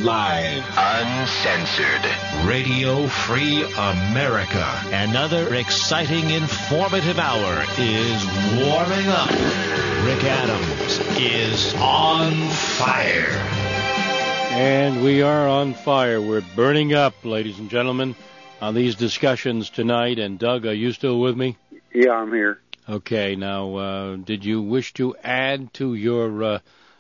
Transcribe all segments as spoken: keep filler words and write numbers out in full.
Live. Uncensored. Radio Free America. Another exciting, informative hour is warming up. Rick Adams is on fire. And we are on fire. We're burning up, ladies and gentlemen, on these discussions tonight. And Doug, are you still with me? Yeah, I'm here. Okay. Now, uh, did you wish to add to your uh,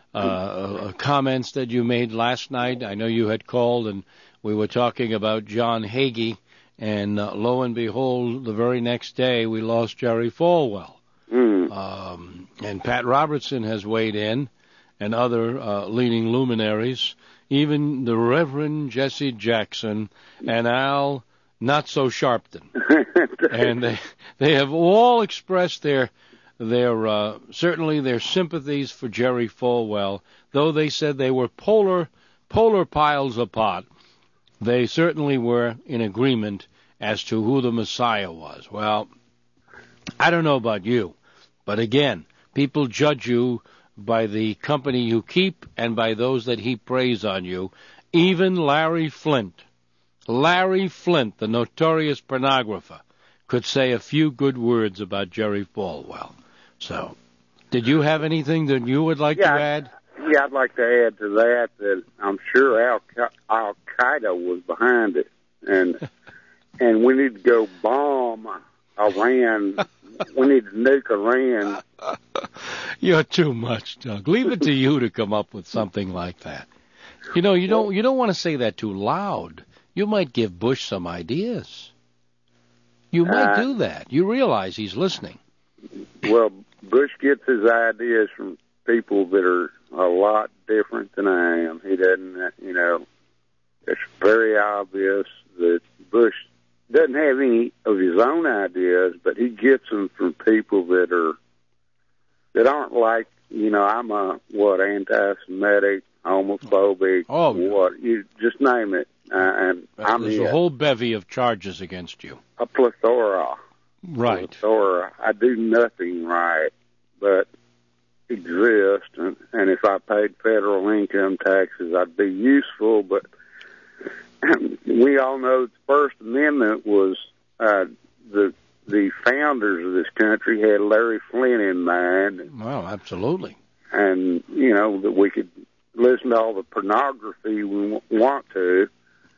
uh, comments that you made last night? I know you had called and we were talking about John Hagee, and uh, lo and behold, the very next day we lost Jerry Falwell. Mm. Um, and Pat Robertson has weighed in, and other uh, leading luminaries, even the Reverend Jesse Jackson and Al Not-So-Sharpton. And they they have all expressed their their uh, certainly their sympathies for Jerry Falwell, though they said they were polar polar piles apart. They certainly were in agreement as to who the Messiah was. Well, I don't know about you, but again, people judge you by the company you keep and by those that heap praise on you. Even Larry Flint, Larry Flint, the notorious pornographer, could say a few good words about Jerry Falwell. So, did you have anything that you would like yeah, to add? Yeah, I'd like to add to that that I'm sure Al Al Qaeda was behind it, and and we need to go bomb Iran. We need to nuke Iran. You're too much, Doug. Leave it to you to come up with something like that. You know, you don't you don't want to say that too loud. You might give Bush some ideas. You might uh, do that. You realize he's listening. Well, Bush gets his ideas from people that are a lot different than I am. He doesn't, you know, it's very obvious that Bush doesn't have any of his own ideas, but he gets them from people that are, that aren't like, you know, I'm a, what, anti-Semitic, homophobic, oh, what, you just name it. Uh, and I'm There's a whole bevy of charges against you. A plethora. Right. Plethora. I do nothing right, but exist, and, and if I paid federal income taxes, I'd be useful, but we all know the First Amendment was, uh, the the founders of this country had Larry Flint in mind. Well, absolutely. And, you know, that we could listen to all the pornography we want to,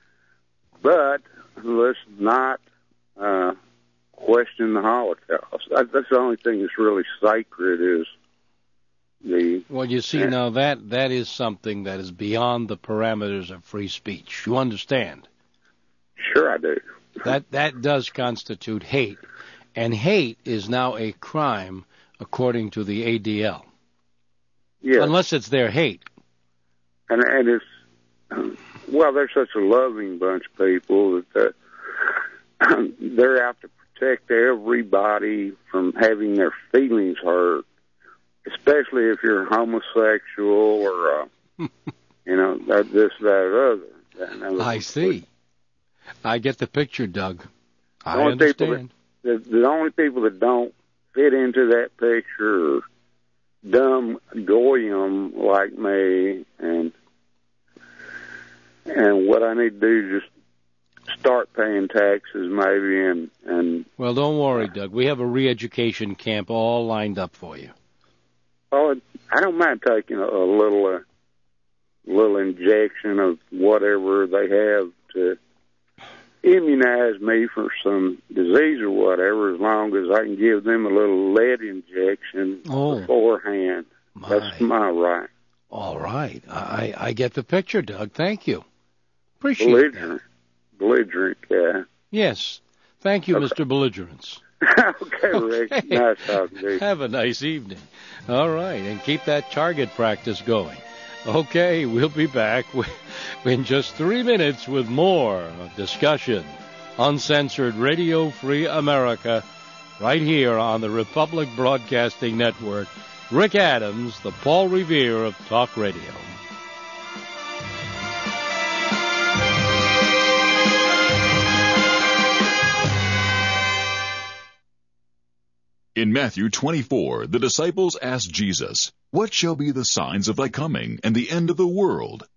but let's not uh, question the Holocaust. That, that's the only thing that's really sacred is the... Well, you see, uh, now that that is something that is beyond the parameters of free speech. You understand? Sure I do. That that does constitute hate, and hate is now a crime according to the A D L. Yes. Unless it's their hate. And, and it's, well, they're such a loving bunch of people that uh, they're out to protect everybody from having their feelings hurt, especially if you're homosexual or, uh, you know, that, this, that, or other. That, I see. I get the picture, Doug. I the understand. That, the, the only people that don't fit into that picture are dumb goyim like me, and and what I need to do is just start paying taxes maybe, and, and well, don't worry, Doug. We have a re-education camp all lined up for you. Oh, I don't mind taking a, a little uh, little injection of whatever they have to immunize me for some disease or whatever, as long as I can give them a little lead injection oh, beforehand. My. That's my right. All right. I, I get the picture, Doug. Thank you. Appreciate Belligerent. that. Belligerent, yeah. Yes. Thank you, okay. Mister Belligerence. Okay, Rick. Okay. Nice talking to you. Have a nice evening. All right, and keep that target practice going. Okay, we'll be back in just three minutes with more discussion. Uncensored Radio Free America, right here on the Republic Broadcasting Network. Rick Adams, the Paul Revere of Talk Radio. In Matthew twenty-four, the disciples asked Jesus, "What shall be the signs of thy coming and the end of the world?"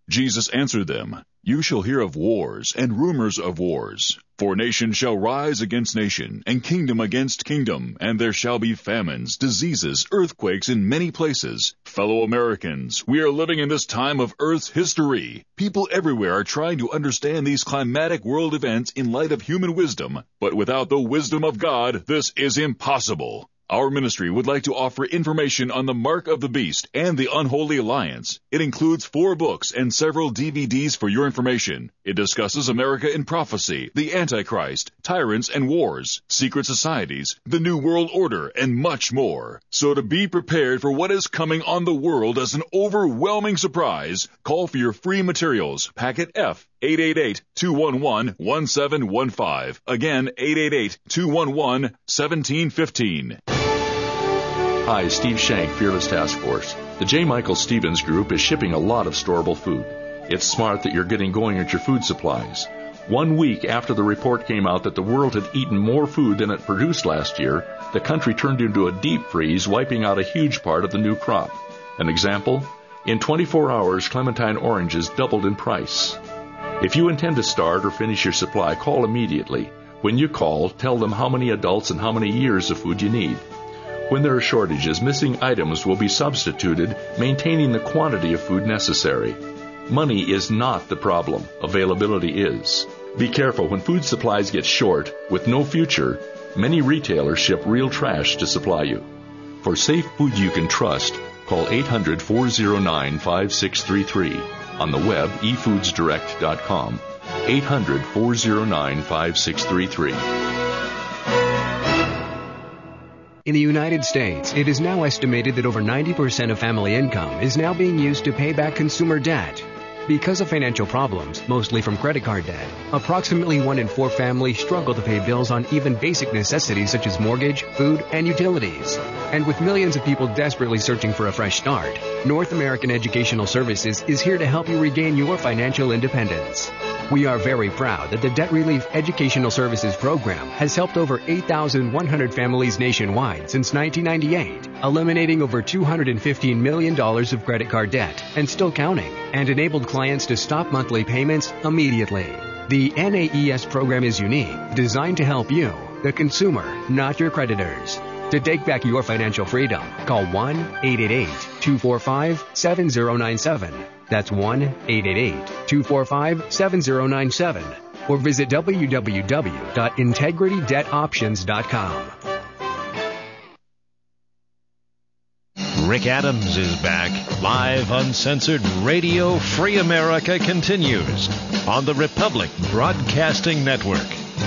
Jesus answered them, "You shall hear of wars and rumors of wars. For nation shall rise against nation, and kingdom against kingdom, and there shall be famines, diseases, earthquakes in many places." Fellow Americans, we are living in this time of Earth's history. People everywhere are trying to understand these climatic world events in light of human wisdom, but without the wisdom of God, this is impossible. Our ministry would like to offer information on the Mark of the Beast and the Unholy Alliance. It includes four books and several D V Ds for your information. It discusses America in prophecy, the Antichrist, tyrants and wars, secret societies, the New World Order, and much more. So to be prepared for what is coming on the world as an overwhelming surprise, call for your free materials, packet F, eight eight eight, two one one, one seven one five. Again, eight eight eight, two one one, one seven one five. Hi, Steve Shank, Fearless Task Force. The J. Michael Stevens Group is shipping a lot of storable food. It's smart that you're getting going at your food supplies. One week after the report came out that the world had eaten more food than it produced last year, the country turned into a deep freeze, wiping out a huge part of the new crop. An example? In twenty-four hours, clementine oranges doubled in price. If you intend to start or finish your supply, call immediately. When you call, tell them how many adults and how many years of food you need. When there are shortages, missing items will be substituted, maintaining the quantity of food necessary. Money is not the problem. Availability is. Be careful when food supplies get short, with no future. Many retailers ship real trash to supply you. For safe food you can trust, call eight hundred, four oh nine, five six three three. On the web, e foods direct dot com. eight hundred, four oh nine, five six three three. In the United States, it is now estimated that over ninety percent of family income is now being used to pay back consumer debt. Because of financial problems, mostly from credit card debt, approximately one in four families struggle to pay bills on even basic necessities such as mortgage, food, and utilities. And with millions of people desperately searching for a fresh start, North American Educational Services is here to help you regain your financial independence. We are very proud that the Debt Relief Educational Services Program has helped over eight thousand one hundred families nationwide since nineteen ninety-eight, eliminating over two hundred fifteen million dollars of credit card debt and still counting, and enabled clients to stop monthly payments immediately. The N A E S program is unique, designed to help you, the consumer, not your creditors. To take back your financial freedom, call one eight eight eight, two four five, seven zero nine seven. That's one eight eight eight, two four five, seven zero nine seven. Or visit w w w dot integrity debt options dot com. Rick Adams is back. Live, uncensored Radio Free America continues on the Republic Broadcasting Network.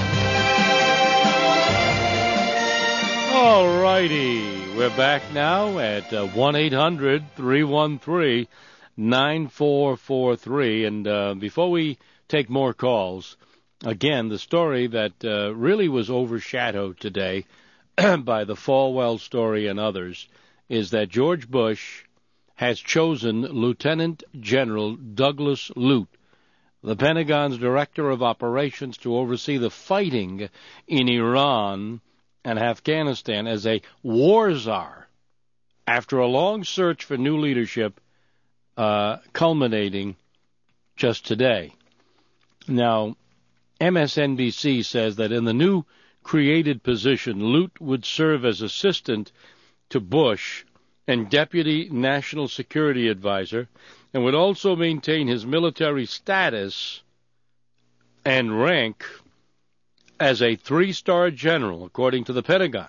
All righty. We're back now at uh, one eight hundred, three one three, nine four four three. And uh, before we take more calls, again, the story that uh, really was overshadowed today by the Falwell story and others is that George Bush has chosen Lieutenant General Douglas Lute, the Pentagon's Director of Operations, to oversee the fighting in Iran and Afghanistan as a war czar after a long search for new leadership uh, culminating just today. Now, M S N B C says that in the new created position, Lute would serve as assistant to Bush and Deputy National Security Advisor, and would also maintain his military status and rank as a three-star general, according to the Pentagon.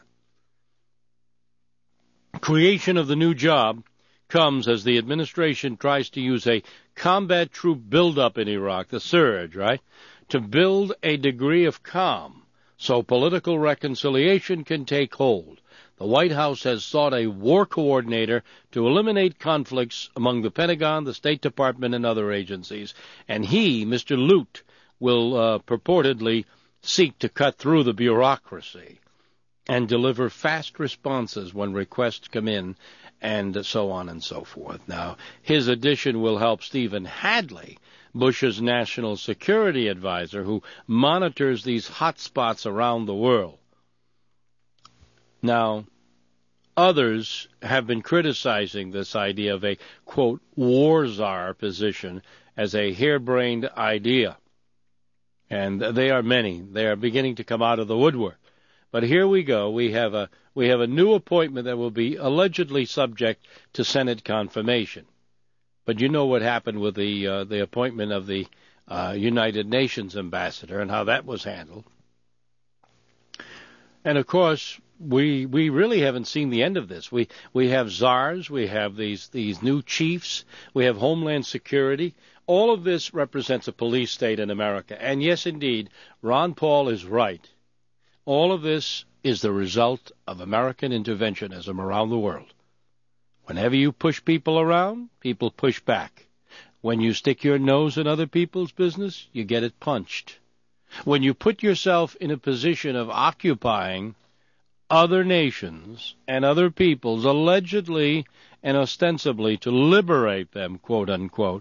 Creation of the new job comes as the administration tries to use a combat troop buildup in Iraq, the surge, right, to build a degree of calm so political reconciliation can take hold. The White House has sought a war coordinator to eliminate conflicts among the Pentagon, the State Department, and other agencies. And he, Mister Lute, will uh, purportedly seek to cut through the bureaucracy and deliver fast responses when requests come in, and so on and so forth. Now, his addition will help Stephen Hadley, Bush's national security advisor, who monitors these hot spots around the world. Now, others have been criticizing this idea of a, quote, war czar position as a harebrained idea. And they are many. They are beginning to come out of the woodwork. But here we go. We have a we have a new appointment that will be allegedly subject to Senate confirmation. But you know what happened with the uh, the appointment of the uh, United Nations ambassador and how that was handled. And of course, we we really haven't seen the end of this. We we have czars, we have these these new chiefs, we have Homeland Security. All of this represents a police state in America. And yes, indeed, Ron Paul is right. All of this is the result of American interventionism around the world. Whenever you push people around, people push back. When you stick your nose in other people's business, you get it punched. When you put yourself in a position of occupying other nations and other peoples, allegedly and ostensibly to liberate them, quote unquote,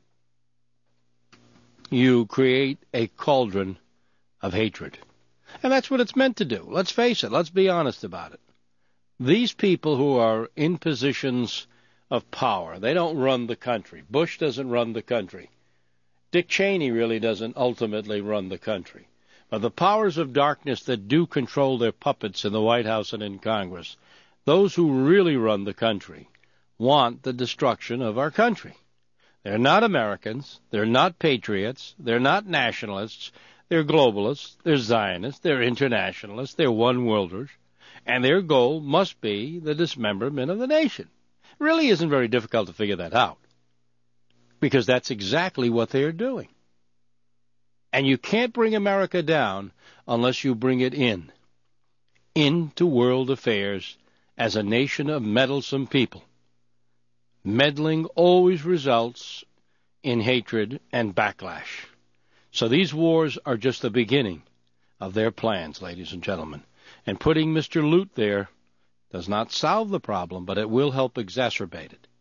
you create a cauldron of hatred. And that's what it's meant to do. Let's face it. Let's be honest about it. These people who are in positions of power, they don't run the country. Bush doesn't run the country. Dick Cheney really doesn't ultimately run the country. But the powers of darkness that do control their puppets in the White House and in Congress, those who really run the country, want the destruction of our country. They're not Americans. They're not patriots. They're not nationalists. They're globalists, they're Zionists, they're internationalists, they're one-worlders, and their goal must be the dismemberment of the nation. It really isn't very difficult to figure that out, because that's exactly what they're doing. And you can't bring America down unless you bring it in, into world affairs as a nation of meddlesome people. Meddling always results in hatred and backlash. So these wars are just the beginning of their plans, ladies and gentlemen. And putting Mister Loot there does not solve the problem, but it will help exacerbate it.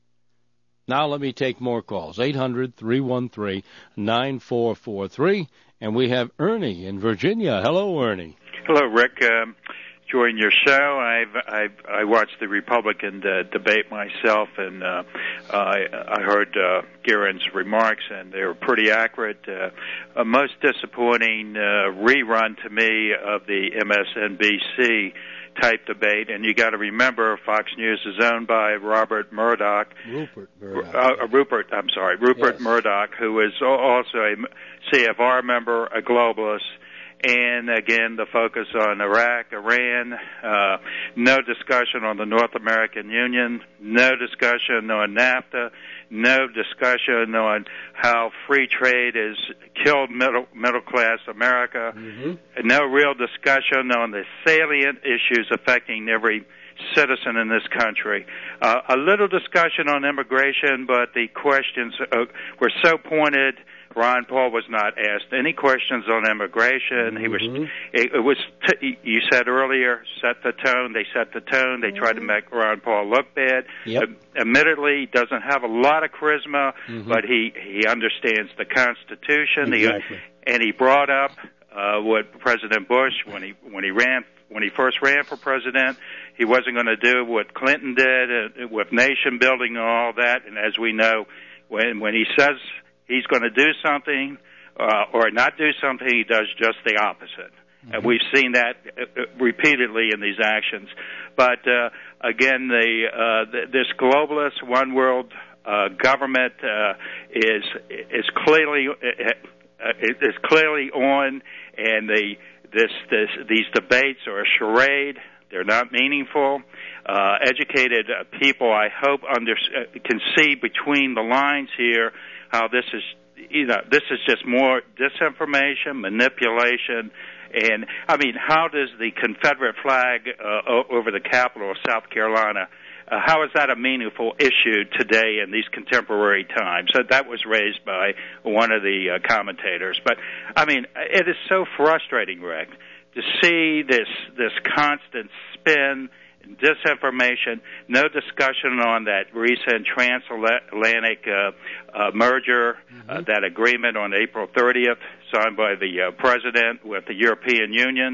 Now let me take more calls. eight hundred, three one three, nine four four three. And we have Ernie in Virginia. Hello, Ernie. Hello, Rick. Um, enjoying your show. I've, I've I watched the Republican uh, debate myself, and uh, I, I heard uh, Guerin's remarks, and they were pretty accurate. Uh, a most disappointing uh, rerun to me of the M S N B C type debate, and you got to remember Fox News is owned by Robert Murdoch. Rupert Murdoch. Uh, Rupert, I'm sorry, Rupert yes. Murdoch, who is also a C F R member, a globalist. And, again, the focus on Iraq, Iran, uh, no discussion on the North American Union, no discussion on NAFTA, no discussion on how free trade has killed middle, middle-class America, mm-hmm. no real discussion on the salient issues affecting every citizen in this country. Uh, a little discussion on immigration, but the questions uh, were so pointed. Ron Paul was not asked any questions on immigration. Mm-hmm. He was. It, it was. T- you said earlier, set the tone. They set the tone. They mm-hmm. tried to make Ron Paul look bad. Yep. Uh, admittedly, he doesn't have a lot of charisma, mm-hmm. but he he understands the Constitution. Exactly. He, and he brought up uh, what President Bush, when he when he ran when he first ran for president, he wasn't going to do what Clinton did uh, with nation building and all that. And as we know, when when he says he's going to do something uh, or not do something, he does just the opposite. Mm-hmm. And we've seen that uh, repeatedly in these actions. But, uh, again, the, uh, the this globalist one world uh, government uh, is is clearly uh, is clearly on, and the this this these debates are a charade. They're not meaningful. Uh, educated uh, people, I hope, under, uh, can see between the lines here how this is, you know, this is just more disinformation, manipulation, and, I mean, how does the Confederate flag uh, over the Capitol of South Carolina, uh, how is that a meaningful issue today in these contemporary times? So that was raised by one of the uh, commentators. But, I mean, it is so frustrating, Rick, to see this this constant spin, disinformation, no discussion on that recent transatlantic uh, uh, merger, mm-hmm. uh, that agreement on April thirtieth signed by the uh, president with the European Union.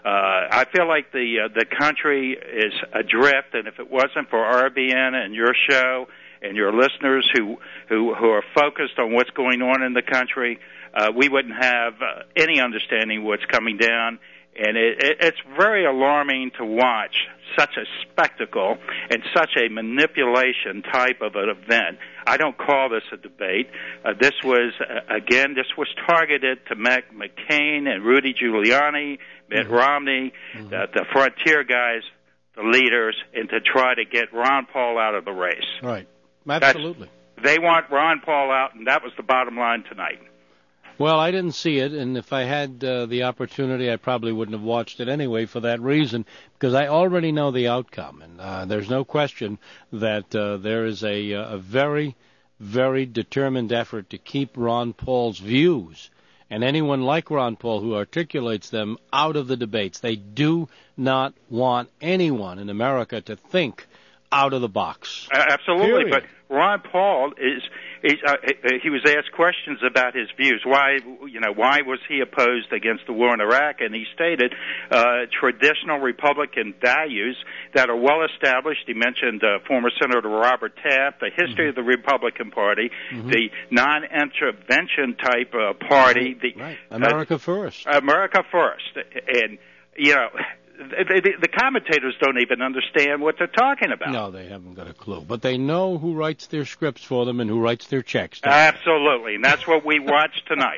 Uh, I feel like the uh, the country is adrift, and if it wasn't for R B N and your show and your listeners who who, who are focused on what's going on in the country, uh, we wouldn't have uh, any understanding of what's coming down. And it, it, it's very alarming to watch such a spectacle and such a manipulation type of an event. I don't call this a debate. Uh, this was, uh, again, this was targeted to Mac McCain and Rudy Giuliani, Mitt mm-hmm. Romney, mm-hmm. The, the frontier guys, the leaders, and to try to get Ron Paul out of the race. Right. Absolutely. That's, they want Ron Paul out, and that was the bottom line tonight. Well, I didn't see it, and if I had uh, the opportunity, I probably wouldn't have watched it anyway for that reason, because I already know the outcome. And uh, there's no question that uh, there is a, a very, very determined effort to keep Ron Paul's views and anyone like Ron Paul who articulates them out of the debates. They do not want anyone in America to think out of the box. Uh, absolutely, Period. But Ron Paul is, is uh, he was asked questions about his views. Why, you know, why was he opposed against the war in Iraq? And he stated uh, traditional Republican values that are well established. He mentioned uh, former Senator Robert Taft, the history mm-hmm. of the Republican Party, mm-hmm. the non-intervention type uh, party, right. the right. America uh, First, America First, and you know. The, the, the commentators don't even understand what they're talking about. No, they haven't got a clue. But they know who writes their scripts for them and who writes their checks. Absolutely, and that's what we watched tonight.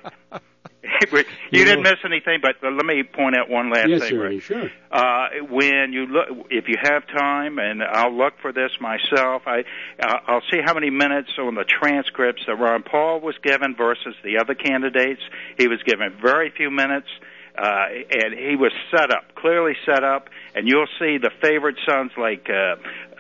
you, you didn't miss anything, but let me point out one last yes, thing. Sir, Rick. Sure. Uh, when you look, if you have time, and I'll look for this myself, I, uh, I'll see how many minutes on the transcripts that Ron Paul was given versus the other candidates. He was given very few minutes. Uh, and he was set up, clearly set up, and you'll see the favored sons like, uh, uh,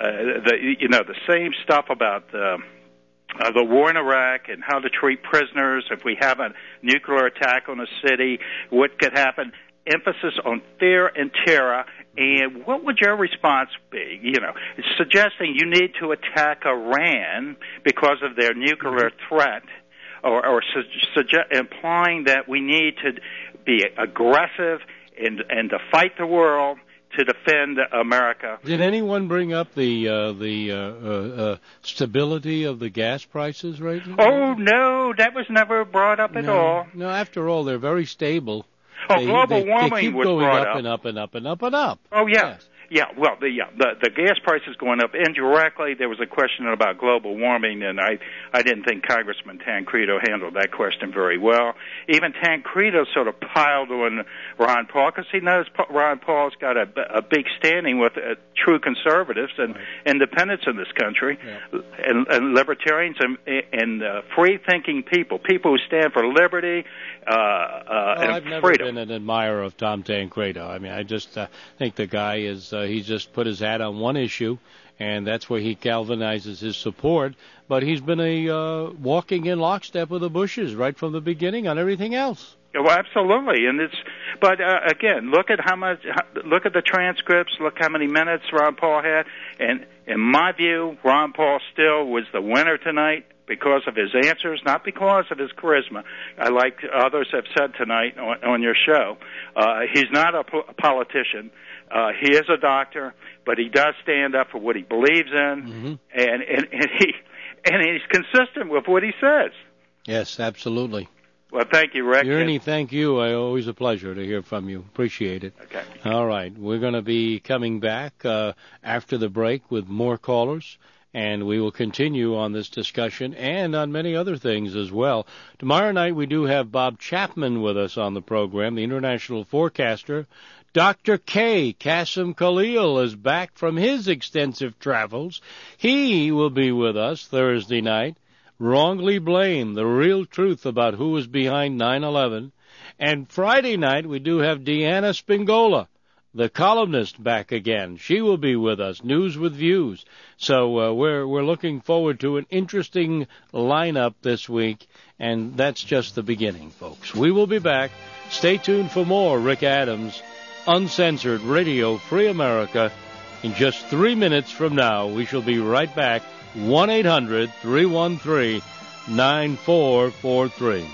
the, you know, the same stuff about, uh, uh, the war in Iraq and how to treat prisoners if we have a nuclear attack on a city, what could happen, emphasis on fear and terror, and what would your response be? You know, suggesting you need to attack Iran because of their nuclear threat, or, or su- suggest, implying that we need to be aggressive and and to fight the world to defend America. Did anyone bring up the uh, the uh, uh, uh, stability of the gas prices right now? Oh no, that was never brought up at no, all. No, after all, they're very stable. Oh, they, global they, warming they keep was going brought up up and up and up and up and up. Oh yeah. Yes. Yeah, well, the, yeah, the the gas prices going up indirectly. There was a question about global warming, and I I didn't think Congressman Tancredo handled that question very well. Even Tancredo sort of piled on Ron Paul because he knows Ron Paul's got a, a big standing with uh, true conservatives and right. independents in this country, yeah. and, and libertarians and, and uh, free-thinking people, people who stand for liberty uh, uh, well, and I've never freedom. been an admirer of Tom Tancredo. I mean, I just uh, think the guy is. Uh, he's just put his hat on one issue, and that's where he galvanizes his support. But he's been a uh, walking in lockstep with the Bushes right from the beginning on everything else. Well, absolutely, and it's. But uh, again, look at how much. Look at the transcripts. Look how many minutes Ron Paul had, and in my view, Ron Paul still was the winner tonight because of his answers, not because of his charisma. I like others have said tonight on, on your show. Uh, he's not a, po- a politician. Uh, he is a doctor, but he does stand up for what he believes in, mm-hmm. and, and, and he and he's consistent with what he says. Yes, absolutely. Well, thank you, Rick. Ernie, thank you. I, always a pleasure to hear from you. Appreciate it. Okay. All right. We're going to be coming back uh, after the break with more callers, and we will continue on this discussion and on many other things as well. Tomorrow night we do have Bob Chapman with us on the program, the international forecaster. Doctor K. Qasim Khalil is back from his extensive travels. He will be with us Thursday night. Wrongly Blamed, the real truth about who was behind nine eleven. And Friday night we do have Deanna Spingola, the columnist, back again. She will be with us, News with Views. So uh, we're we're looking forward to an interesting lineup this week, and that's just the beginning, folks. We will be back. Stay tuned for more Rick Adams, Uncensored Radio Free America. In just three minutes from now, we shall be right back. one eight hundred three one three nine four four three.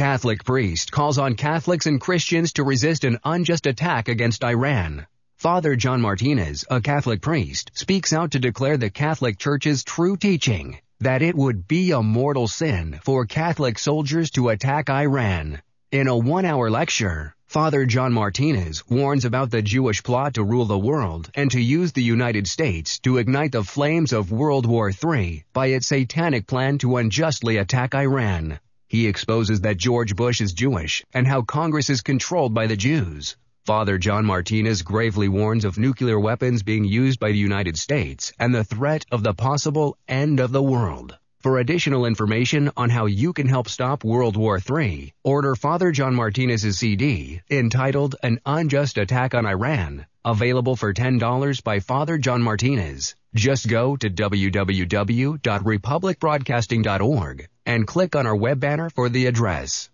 Catholic priest calls on Catholics and Christians to resist an unjust attack against Iran. Father John Martinez, a Catholic priest, speaks out to declare the Catholic Church's true teaching that it would be a mortal sin for Catholic soldiers to attack Iran. In a one-hour lecture, Father John Martinez warns about the Jewish plot to rule the world and to use the United States to ignite the flames of World War Three by its satanic plan to unjustly attack Iran. He exposes that George Bush is Jewish and how Congress is controlled by the Jews. Father John Martinez gravely warns of nuclear weapons being used by the United States and the threat of the possible end of the world. For additional information on how you can help stop World War Three, order Father John Martinez's C D entitled An Unjust Attack on Iran, available for ten dollars by Father John Martinez. Just go to w w w dot republic broadcasting dot org and click on our web banner for the address.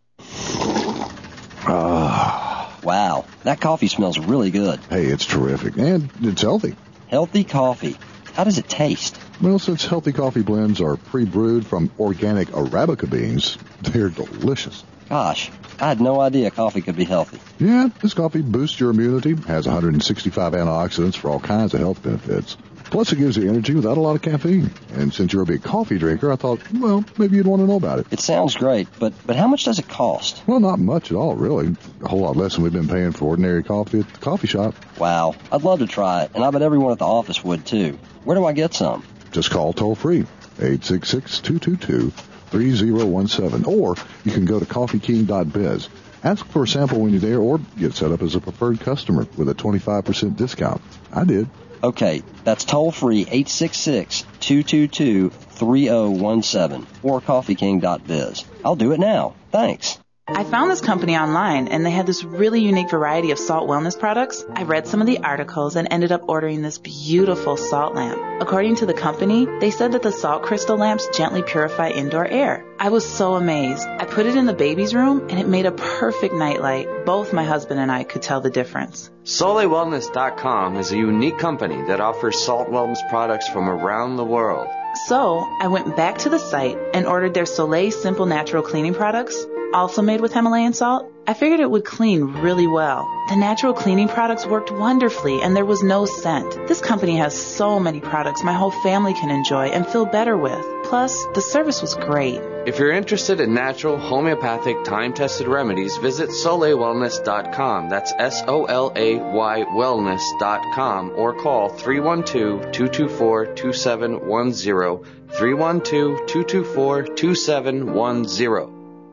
Ah. Wow, that coffee smells really good. Hey, it's terrific, and it's healthy. Healthy coffee. How does it taste? Well, since healthy coffee blends are pre-brewed from organic Arabica beans, they're delicious. Gosh, I had no idea coffee could be healthy. Yeah, this coffee boosts your immunity, has one hundred sixty-five antioxidants for all kinds of health benefits. Plus, it gives you energy without a lot of caffeine. And since you're a big coffee drinker, I thought, well, maybe you'd want to know about it. It sounds great, but, but how much does it cost? Well, not much at all, really. A whole lot less than we've been paying for ordinary coffee at the coffee shop. Wow, I'd love to try it, and I bet everyone at the office would, too. Where do I get some? Just call toll-free, eight six six, two two two, three zero one seven, or you can go to coffee king dot biz. Ask for a sample when you're there, or get set up as a preferred customer with a twenty-five percent discount. I did. Okay, that's toll-free, eight six six, two two two, three zero one seven, or coffee king dot biz. I'll do it now. Thanks. I found this company online, and they had this really unique variety of salt wellness products. I read some of the articles and ended up ordering this beautiful salt lamp. According to the company, they said that the salt crystal lamps gently purify indoor air. I was so amazed. I put it in the baby's room, and it made a perfect nightlight. Both my husband and I could tell the difference. Soleil Wellness dot com is a unique company that offers salt wellness products from around the world. So, I went back to the site and ordered their Soleil Simple Natural Cleaning products, also made with Himalayan salt. I figured it would clean really well. The natural cleaning products worked wonderfully, and there was no scent. This company has so many products my whole family can enjoy and feel better with. Plus, the service was great. If you're interested in natural, homeopathic, time-tested remedies, visit Soleil Wellness dot com. That's S O L A Y wellness dot com, or call three one two, two two four, two seven one zero, three one two, two two four, two seven one zero.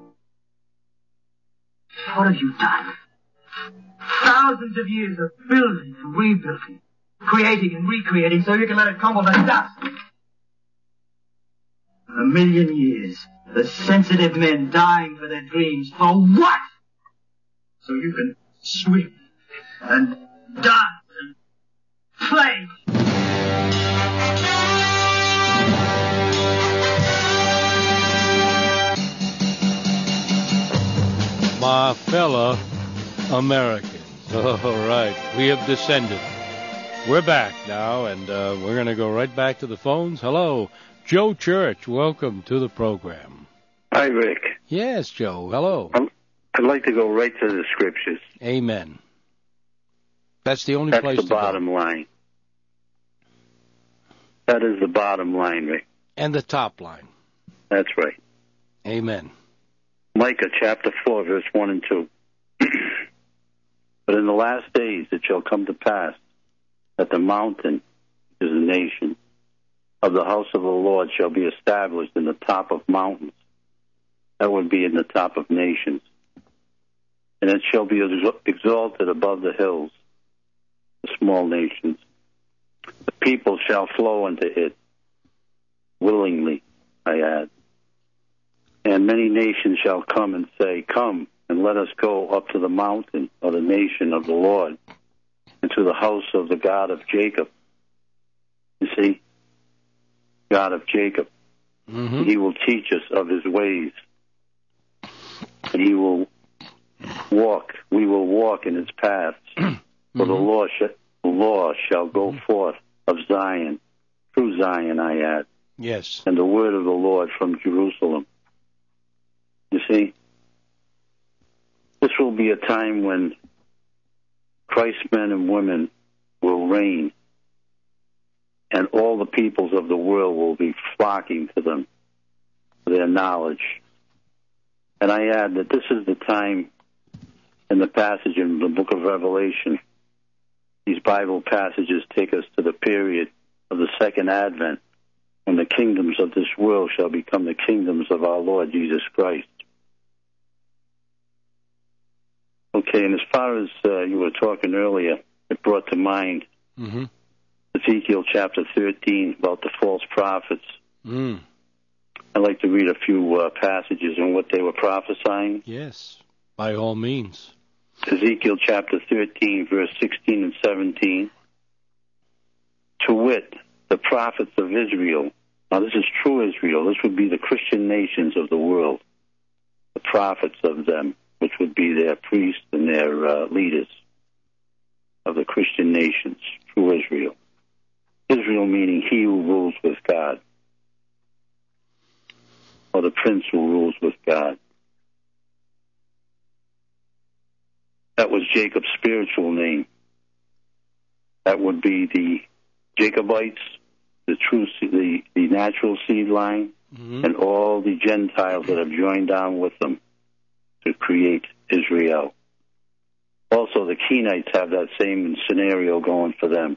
What have you done? Thousands of years of building and rebuilding, creating and recreating so you can let it crumble to dust. A million years, the sensitive men dying for their dreams. For what? So you can swim and dance and play. My fellow Americans. All right, we have descended. We're back now, and uh, we're going to go right back to the phones. Hello, Joe Church. Welcome to the program. Hi, Rick. Yes, Joe. Hello. I'm, I'd like to go right to the scriptures. Amen. That's the only That's place the to go. bottom line. That is the bottom line, Rick. And the top line. That's right. Amen. Micah chapter four, verse one and two. But in the last days it shall come to pass that the mountain, which is a nation, of the house of the Lord shall be established in the top of mountains. That would be in the top of nations. And it shall be exalted above the hills, the small nations. The people shall flow into it willingly, I add. And many nations shall come and say, Come, and let us go up to the mountain of the nation of the Lord, and to the house of the God of Jacob. You see? God of Jacob. Mm-hmm. He will teach us of his ways. And he will walk, we will walk in his paths. Mm-hmm. For the law, sh- the law shall go forth of Zion, through Zion, I add. Yes. And the word of the Lord from Jerusalem. You see? This will be a time when Christ's men and women will reign, and all the peoples of the world will be flocking to them for their knowledge. And I add that this is the time in the passage in the book of Revelation. These Bible passages take us to the period of the second advent, when the kingdoms of this world shall become the kingdoms of our Lord Jesus Christ. Okay, and as far as uh, you were talking earlier, it brought to mind mm-hmm. Ezekiel chapter thirteen about the false prophets. Mm. I'd like to read a few uh, passages on what they were prophesying. Yes, by all means. Ezekiel chapter thirteen, verse sixteen and seventeen. To wit, the prophets of Israel. Now, this is true Israel. This would be the Christian nations of the world. The prophets of them, which would be their priests and their uh, leaders of the Christian nations, true Israel. Israel meaning he who rules with God, or the prince who rules with God. That was Jacob's spiritual name. That would be the Jacobites, the true, the, the natural seed line, mm-hmm. and all the Gentiles that have joined down with them to create Israel. Also, the Kenites have that same scenario going for them.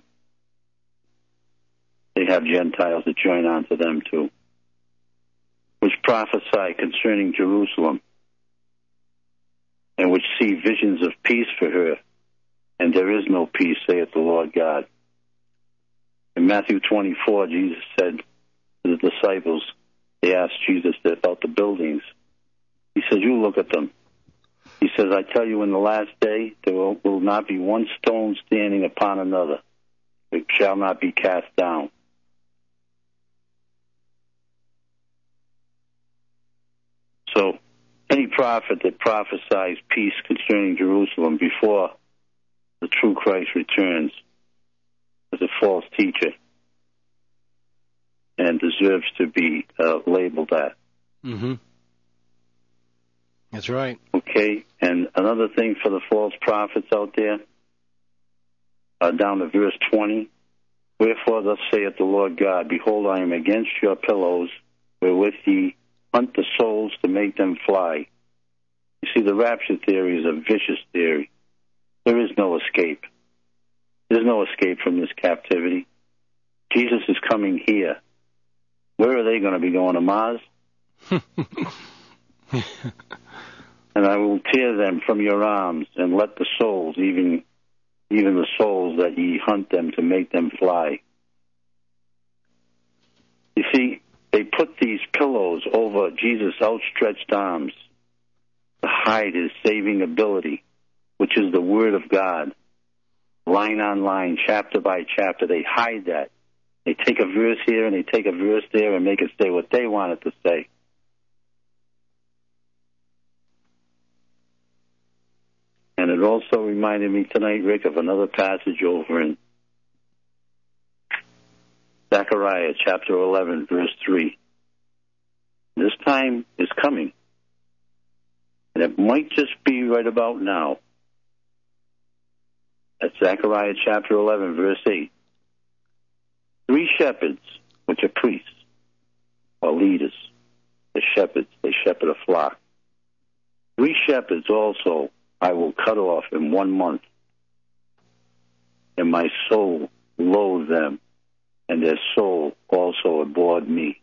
They have Gentiles that join on to them too, which prophesy concerning Jerusalem, and which see visions of peace for her, and there is no peace, saith the Lord God. In Matthew twenty-four, Jesus said to the disciples, they asked Jesus about the buildings. He says, you look at them. He says, I tell you, in the last day, there will, will not be one stone standing upon another. It shall not be cast down. So, any prophet that prophesies peace concerning Jerusalem before the true Christ returns is a false teacher and deserves to be uh, labeled that. Mm-hmm. That's right. Okay, and another thing for the false prophets out there, uh, down to verse twenty, wherefore thus saith the Lord God, behold, I am against your pillows, wherewith ye hunt the souls to make them fly. You see, the rapture theory is a vicious theory. There is no escape. There's no escape from this captivity. Jesus is coming here. Where are they going to be going, to Mars? And I will tear them from your arms, and let the souls, even even the souls that ye hunt them to make them fly. You see, they put these pillows over Jesus' outstretched arms to hide his saving ability, which is the Word of God. Line on line, chapter by chapter, they hide that. They take a verse here and they take a verse there and make it say what they want it to say. And it also reminded me tonight, Rick, of another passage over in Zechariah chapter eleven, verse three. This time is coming, and it might just be right about now. That's Zechariah chapter eleven, verse eight. Three shepherds, which are priests, or leaders, the shepherds, they shepherd a flock. Three shepherds also I will cut off in one month, and my soul loathed them, and their soul also abhorred me.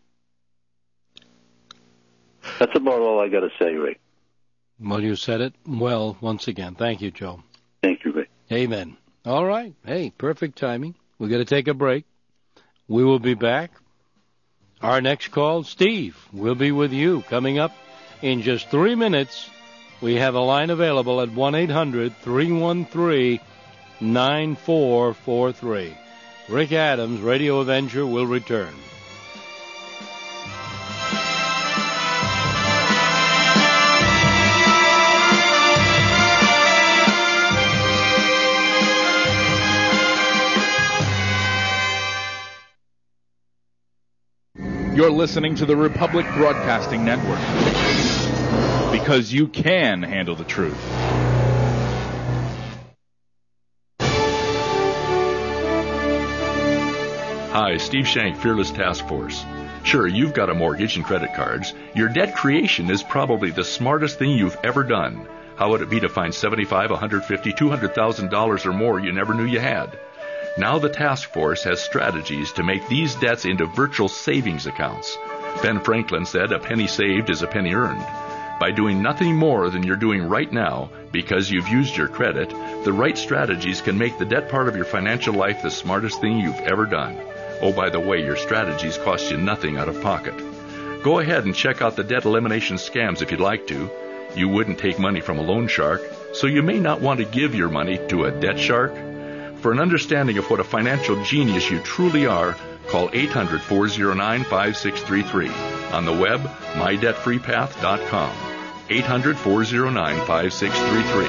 That's about all I got to say, Rick. Well, you said it well once again. Thank you, Joe. Thank you, Rick. Amen. All right. Hey, perfect timing. We're going to take a break. We will be back. Our next call, Steve, will be with you coming up in just three minutes. We have a line available at one eight hundred three one three nine four four three. Rick Adams, Radio Avenger, will return. You're listening to the Republic Broadcasting Network. because you can handle the truth. Hi, Steve Shank, Fearless Task Force. Sure, you've got a mortgage and credit cards. Your debt creation is probably the smartest thing you've ever done. How would it be to find seventy-five, one hundred fifty, two hundred thousand dollars or more you never knew you had? Now the task force has strategies to make these debts into virtual savings accounts. Ben Franklin said a penny saved is a penny earned. By doing nothing more than you're doing right now, because you've used your credit, the right strategies can make the debt part of your financial life the smartest thing you've ever done. Oh, by the way, your strategies cost you nothing out of pocket. Go ahead and check out the debt elimination scams if you'd like to. You wouldn't take money from a loan shark, so you may not want to give your money to a debt shark. For an understanding of what a financial genius you truly are, call eight hundred, four oh nine, five six three three. On the web, my debt free path dot com. eight hundred, four oh nine, five six three three.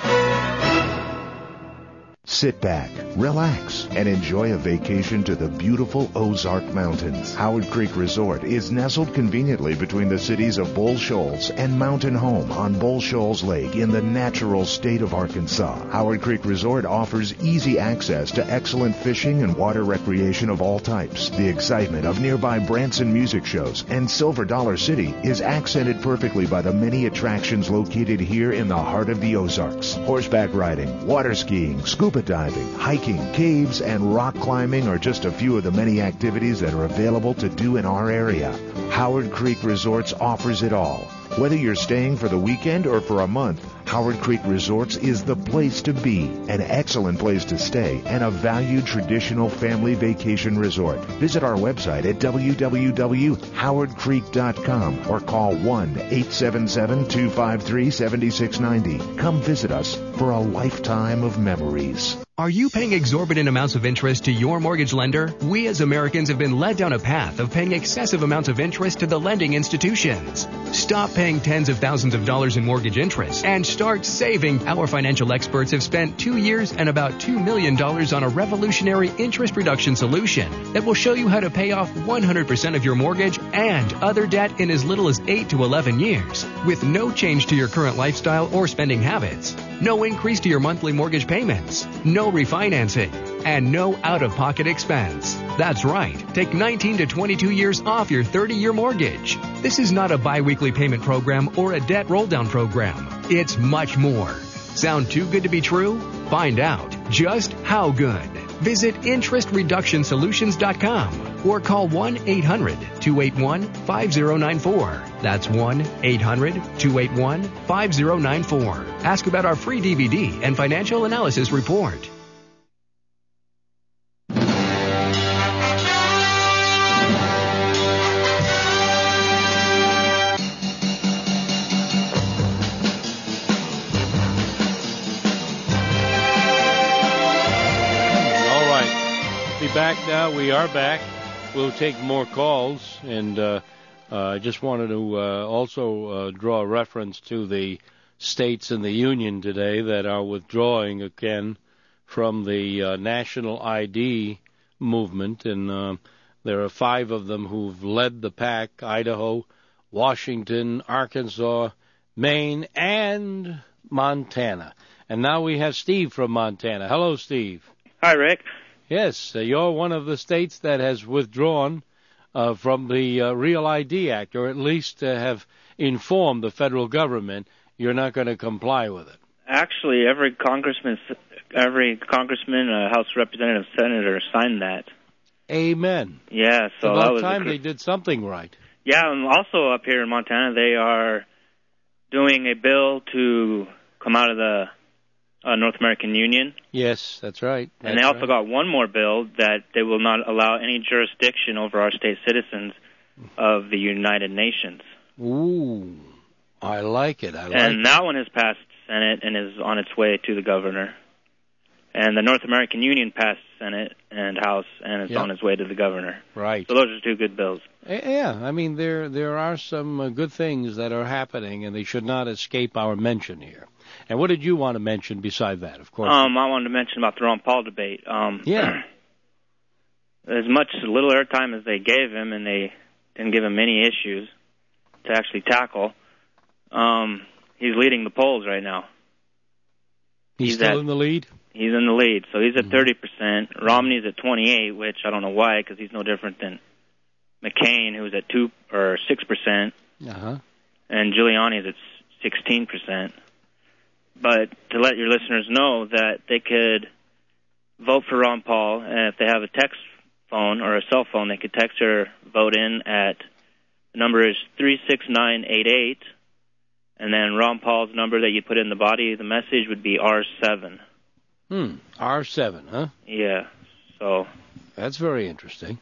Sit back, relax, and enjoy a vacation to the beautiful Ozark Mountains. Howard Creek Resort is nestled conveniently between the cities of Bull Shoals and Mountain Home on Bull Shoals Lake in the natural state of Arkansas. Howard Creek Resort offers easy access to excellent fishing and water recreation of all types. The excitement of nearby Branson music shows and Silver Dollar City is accented perfectly by the many attractions located here in the heart of the Ozarks. Horseback riding, water skiing, scuba diving, hiking, caves, and rock climbing are just a few of the many activities that are available to do in our area. Howard Creek Resorts offers it all. Whether you're staying for the weekend or for a month, Howard Creek Resorts is the place to be, an excellent place to stay, and a valued traditional family vacation resort. Visit our website at w w w dot howard creek dot com or call one eight seven seven, two five three, seven six nine zero. Come visit us for a lifetime of memories. Are you paying exorbitant amounts of interest to your mortgage lender? We as Americans have been led down a path of paying excessive amounts of interest to the lending institutions. Stop paying tens of thousands of dollars in mortgage interest and start saving. Our financial experts have spent two years and about two million dollars on a revolutionary interest reduction solution that will show you how to pay off one hundred percent of your mortgage and other debt in as little as eight to eleven years with no change to your current lifestyle or spending habits. No increase to your monthly mortgage payments. No refinancing. And no out-of-pocket expense. That's right. Take nineteen to twenty-two years off your thirty-year mortgage. This is not a biweekly payment program or a debt roll-down program. It's much more. Sound too good to be true? Find out just how good. Visit interest reduction solutions dot com or call one eight hundred, two eight one, five zero nine four. That's one eight hundred, two eight one, five zero nine four. Ask about our free D V D and financial analysis report. Back now. We are back. We'll take more calls, and uh, uh, I just wanted to uh, also uh, draw a reference to the states in the Union today that are withdrawing again from the uh, national I D movement, and uh, there are five of them who've led the pack: Idaho, Washington, Arkansas, Maine, and Montana. And now we have Steve from Montana. Hello, Steve. Hi, Rick. Yes, uh, you're one of the states that has withdrawn uh, from the uh, Real I D Act, or at least uh, have informed the federal government you're not going to comply with it. Actually, every congressman, every congressman, uh, House representative, senator signed that. Amen. Yeah, so about that was time a... they did something right. Yeah, and also up here in Montana, they are doing a bill to come out of the Uh, North American Union. Yes, that's right. That's and they also right. got one more bill that they will not allow any jurisdiction over our state citizens of the United Nations. Ooh, I like it. I like and it. that one has passed Senate and is on its way to the governor. And the North American Union passed Senate and House and is Yep. on its way to the governor. Right. So those are two good bills. Yeah, I mean, there there are some uh, good things that are happening, and they should not escape our mention here. And what did you want to mention beside that, of course? Um, I wanted to mention about the Ron Paul debate. Um, yeah. As much little airtime as they gave him, and they didn't give him many issues to actually tackle, Um, he's leading the polls right now. He's, he's still at, in the lead? He's in the lead, so he's at mm-hmm. thirty percent. Romney's at twenty-eight, which I don't know why, because he's no different than McCain, who's at two or six percent. Uh-huh. And Giuliani's at sixteen percent. But to let your listeners know that they could vote for Ron Paul, and if they have a text phone or a cell phone, they could text or vote in at, the number is three six nine eight eight, and then Ron Paul's number that you put in the body of the message would be R seven. Hmm, R seven, huh? Yeah, so. That's very interesting.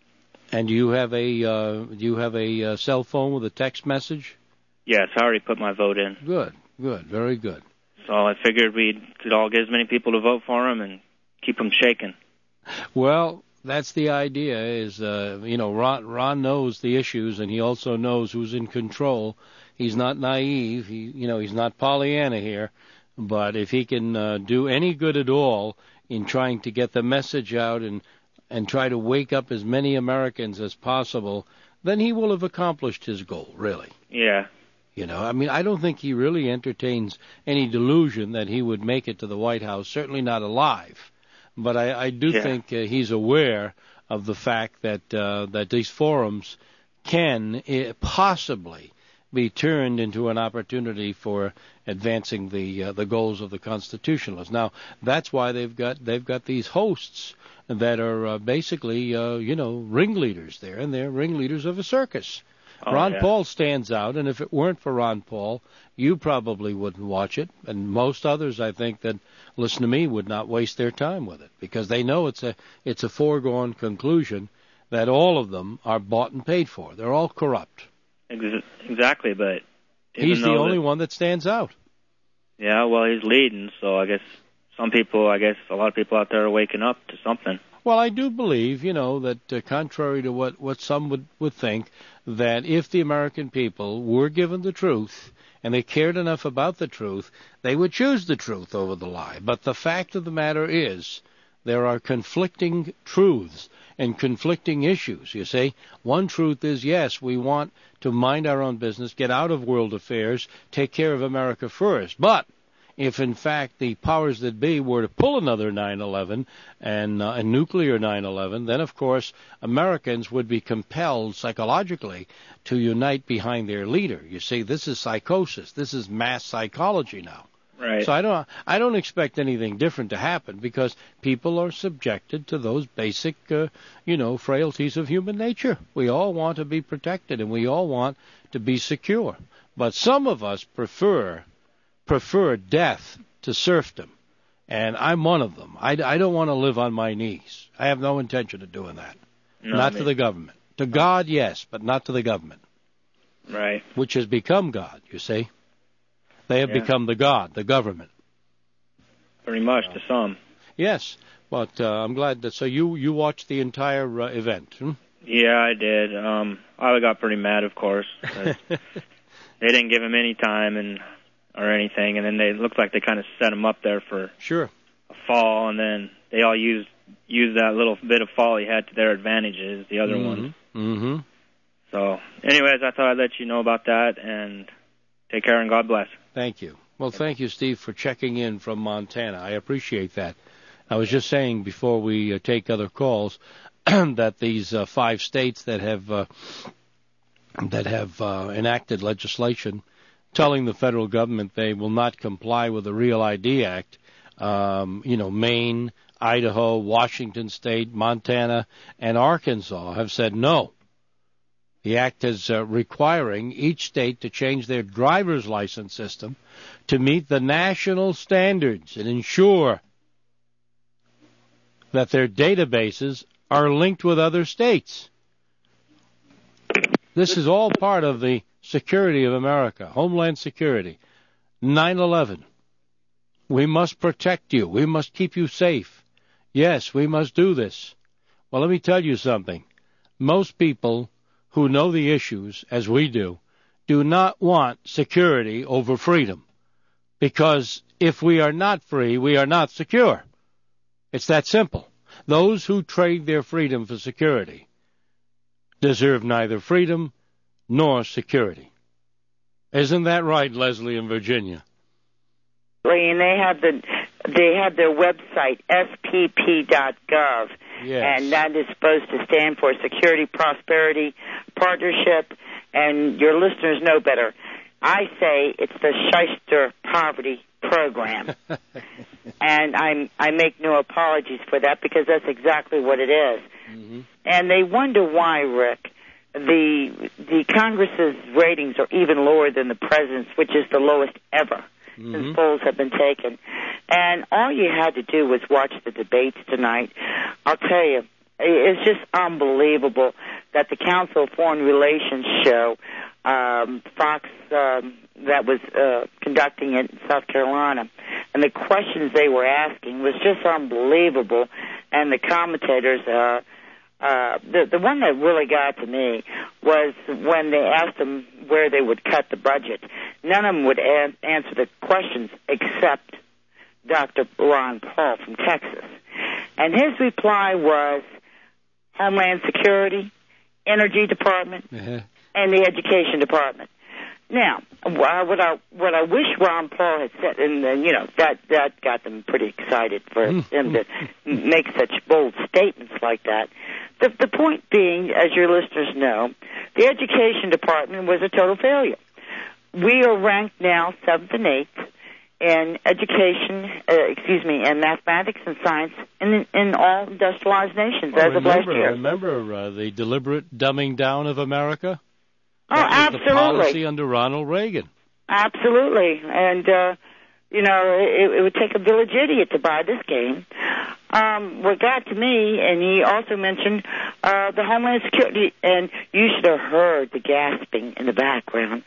And do you have a, uh, do you have a uh, cell phone with a text message? Yes, I already put my vote in. Good, good, very good. So I figured we could all get as many people to vote for him and keep them shaking. Well, that's the idea. Is uh, you know, Ron, Ron knows the issues, and he also knows who's in control. He's not naive. He, you know, he's not Pollyanna here. But if he can uh, do any good at all in trying to get the message out and and try to wake up as many Americans as possible, then he will have accomplished his goal. Really. Yeah. You know, I mean, I don't think he really entertains any delusion that he would make it to the White House, certainly not alive. But I, I do yeah. think uh, he's aware of the fact that uh, that these forums can uh, possibly be turned into an opportunity for advancing the uh, the goals of the constitutionalists. Now, that's why they've got they've got these hosts that are uh, basically, uh, you know, ringleaders there, and they're ringleaders of a circus. Oh, Ron yeah. Paul stands out, and if it weren't for Ron Paul, you probably wouldn't watch it, and most others, I think, that listen to me would not waste their time with it, because they know it's a it's a foregone conclusion that all of them are bought and paid for. They're all corrupt. Exactly, but he's the only that, one that stands out. Yeah, well, he's leading, so I guess some people, I guess a lot of people out there are waking up to something. Well, I do believe, you know, that uh, contrary to what, what some would, would think, that if the American people were given the truth and they cared enough about the truth, they would choose the truth over the lie. But the fact of the matter is there are conflicting truths and conflicting issues, you see. One truth is, yes, we want to mind our own business, get out of world affairs, take care of America first. But if, in fact, the powers that be were to pull another nine eleven and uh, a nuclear nine eleven, then, of course, Americans would be compelled psychologically to unite behind their leader. You see, this is psychosis. This is mass psychology now. Right. So I don't, I don't expect anything different to happen, because people are subjected to those basic, uh, you know, frailties of human nature. We all want to be protected, and we all want to be secure. But some of us prefer prefer death to serfdom, and I'm one of them. I, I don't want to live on my knees. I have no intention of doing that. No, not me. to the government. To God, yes, but not to the government. Right. Which has become God, you see. They have yeah. become the God, the government. Pretty much, to some. Yes, but uh, I'm glad that. So you you watched the entire uh, event? Hmm? Yeah, I did. Um, I got pretty mad, of course. They didn't give him any time and or anything, and then they looked like they kind of set him up there for sure a fall, and then they all used used that little bit of fall he had to their advantages. The other mm-hmm. ones. Mm-hmm. So, anyways, I thought I'd let you know about that, and take care and God bless. Thank you. Well, thank you, Steve, for checking in from Montana. I appreciate that. I was just saying before we uh, take other calls that these uh, five states that have uh, that have uh, enacted legislation telling the federal government they will not comply with the Real I D Act, um, you know, Maine, Idaho, Washington State, Montana, and Arkansas have said no. The act is uh, requiring each state to change their driver's license system to meet the national standards and ensure that their databases are linked with other states. This is all part of the security of America, Homeland Security. nine eleven. We must protect you. We must keep you safe. Yes, we must do this. Well, let me tell you something. Most people who know the issues, as we do, do not want security over freedom. Because if we are not free, we are not secure. It's that simple. Those who trade their freedom for security deserve neither freedom nor security. Isn't that right, Leslie, in Virginia? And they have the they have their website S P P dot gov, yes. And that is supposed to stand for Security Prosperity Partnership. And your listeners know better. I say it's the Shyster Poverty Program, and I'm I make no apologies for that because that's exactly what it is. Mm-hmm. And they wonder why, Rick. The the Congress's ratings are even lower than the president's, which is the lowest ever mm-hmm. since polls have been taken. And all you had to do was watch the debates tonight. I'll tell you, it's just unbelievable that the Council of Foreign Relations show, um, Fox, um, that was uh, conducting it in South Carolina, and the questions they were asking was just unbelievable. And the commentators, uh, uh, the the one that really got to me was when they asked them where they would cut the budget. None of them would an- answer the questions except Doctor Ron Paul from Texas, and his reply was Homeland Security, Energy Department, uh-huh. and the Education Department. Now, what I what I wish Ron Paul had said, and uh, you know that that got them pretty excited for him to make such bold statements like that. The the point being, as your listeners know, the Education Department was a total failure. We are ranked now seventh and eighth in education, uh, excuse me, in mathematics and science in in all industrialized nations well, as of remember, last year. Remember uh, the deliberate dumbing down of America? Oh, that was absolutely. The policy under Ronald Reagan. Absolutely. And, uh, you know, it, it would take a village idiot to buy this game. Um, what got to me, and he also mentioned uh, the Homeland Security, and you should have heard the gasping in the background.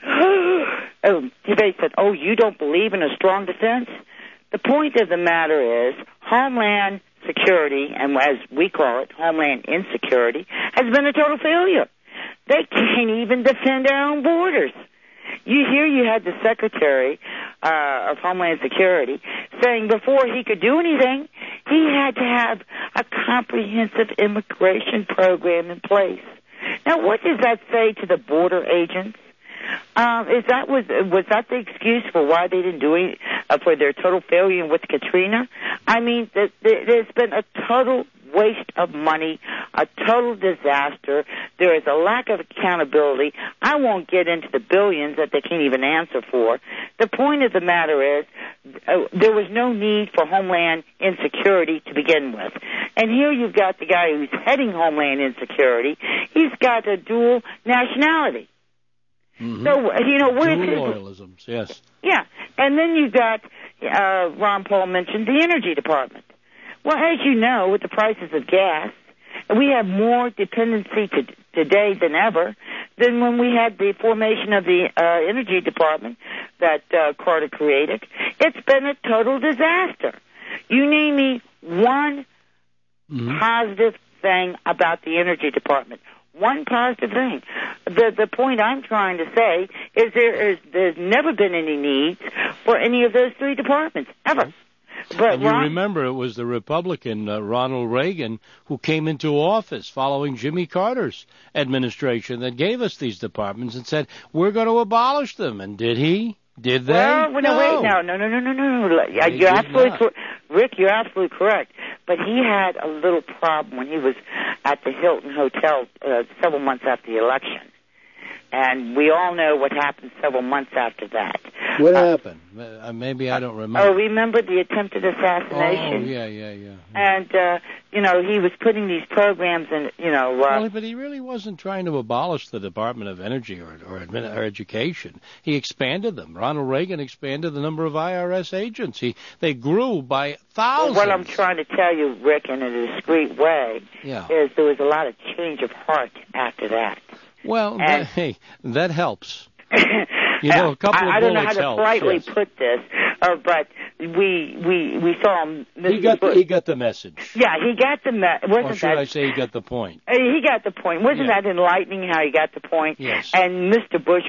oh, they said, oh, you don't believe in a strong defense? The point of the matter is Homeland Security, and as we call it, Homeland Insecurity, has been a total failure. They can't even defend their own borders. You hear you had the Secretary uh, of Homeland Security saying before he could do anything, he had to have a comprehensive immigration program in place. Now, what does that say to the border agents? Um, is that was was that the excuse for why they didn't do it uh, for their total failure with Katrina? I mean, th- th- there's been a total waste of money, a total disaster. There is a lack of accountability. I won't get into the billions that they can't even answer for. The point of the matter is uh, there was no need for Homeland Insecurity to begin with. And here you've got the guy who's heading Homeland Insecurity. He's got a dual nationality. Mm-hmm. So, you know, what is his... loyalisms, yes. Yeah, and then you've got, uh, Ron Paul mentioned the Energy Department. Well, as you know, with the prices of gas, we have more dependency to, today than ever than when we had the formation of the uh, Energy Department that uh, Carter created. It's been a total disaster. You name me one mm-hmm. positive thing about the Energy Department. One positive thing. The the point I'm trying to say is there is there's never been any needs for any of those three departments, ever. But and you Ron, remember it was the Republican uh, Ronald Reagan who came into office following Jimmy Carter's administration that gave us these departments and said, we're going to abolish them. And did he? Did they? Well, no, no. wait, no, no, no, no, no, no. no. They You're did absolutely not. cor- Rick, you're absolutely correct. But he had a little problem when he was at the Hilton Hotel uh, several months after the election. And we all know what happened several months after that. What uh, happened? Uh, maybe I don't remember. Oh, remember the attempted assassination? Oh, yeah, yeah, yeah. And, uh, you know, he was putting these programs in, you know... Uh, well, but he really wasn't trying to abolish the Department of Energy or, or, admin, or Education. He expanded them. Ronald Reagan expanded the number of I R S agents. He, they grew by thousands. Well, what I'm trying to tell you, Rick, in a discreet way, yeah. is there was a lot of change of heart after that. Well, and, that, hey, that helps. You know, a couple I, of I don't know how bullets to help, politely yes. put this, uh, but we we we saw him. He got the, he got the message. Yeah, he got the me- wasn't or should that? I say he got the point? Uh, he got the point. Wasn't yeah. that enlightening? How he got the point? Yes. And Mister Bush was